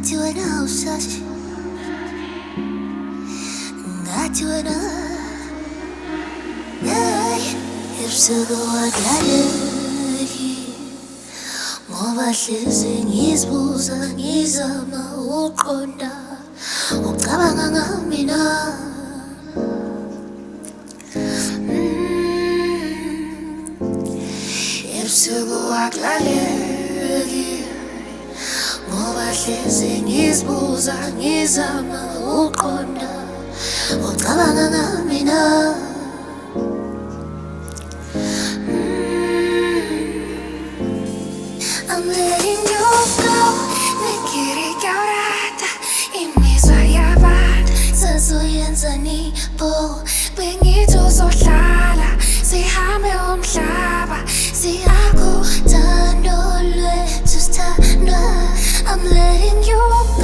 ngathi wena awusashi, ngathi wena ebusuku waklaleki, ngoba hlezi ngizibuza ngizama uqonda ucabanga ngamina. Ebusuku waklaleki, ngoba hlezi ngizibuza ngizama uqonda ucabanga ngamina. I'm letting you go, nikirigaurata imizwa yabantu sazoyenza bo, bengithuzohlala sihambe umhlaba siyakuthanda lwethu sithandwa. I'm letting you go.